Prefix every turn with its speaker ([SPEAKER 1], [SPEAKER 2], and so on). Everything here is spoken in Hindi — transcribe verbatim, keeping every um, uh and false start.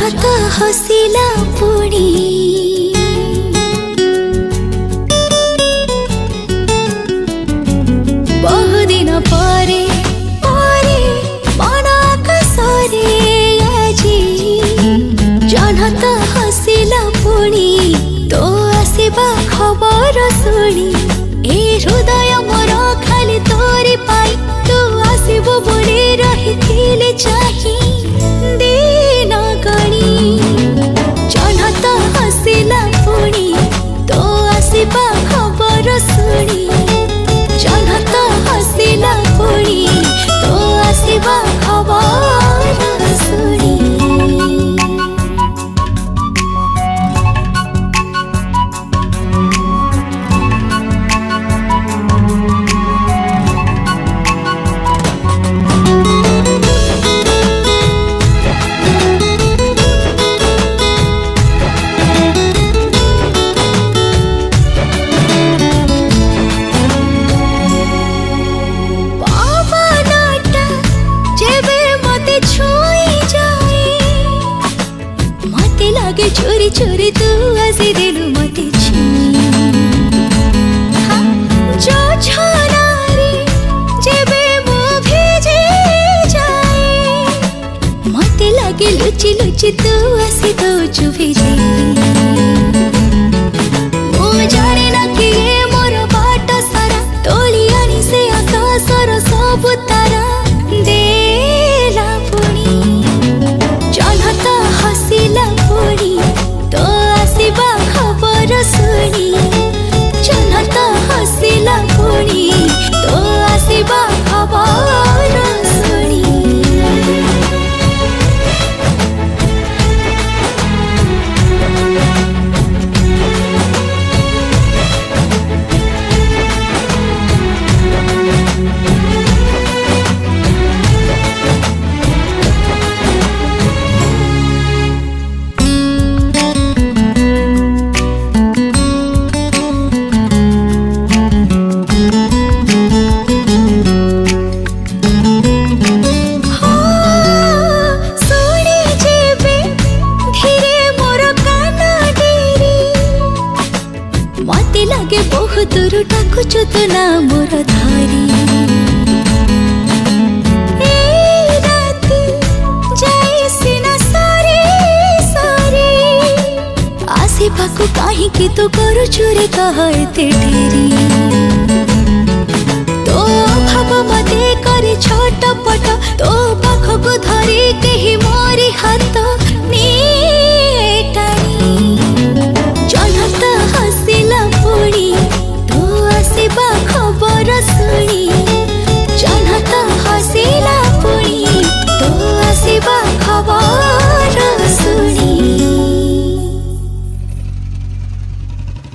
[SPEAKER 1] जहत हसिला पुणी बहुदिन परे परे मन आकाशरे आजी जहत हसिला पुणी तो आसिबा खबर शुणी ए हृदय मोर खाली तोरी पाई तू आसिबो बोली रही चाही दिन गणी जहत हसिला पुणी तो आसिबा खबर शुणी जहत हसिला पुणी तो आसिबा खबर शुणी चोरी चोरी तू आसी दिलु मते जो छनारे जेबे मो भेजे जाए मते लागे लुचि लुचि तू आसी दो चुभेजे मो जाने ना कि ये मोर बाट सारा तोली आनी से आकाशर सब तारा देला पुणी जहत हसिला पुणी तो आसिबा खबर शुणी जहत हसिला पुणी तो आसिबा खबर शुणी लागे बहुत दूर डाकुचु तो ना मोर धारी ए राती जाई सिना सारे सारे आसे पाकु काहे कि तो करू चुरे कहते ढेरी।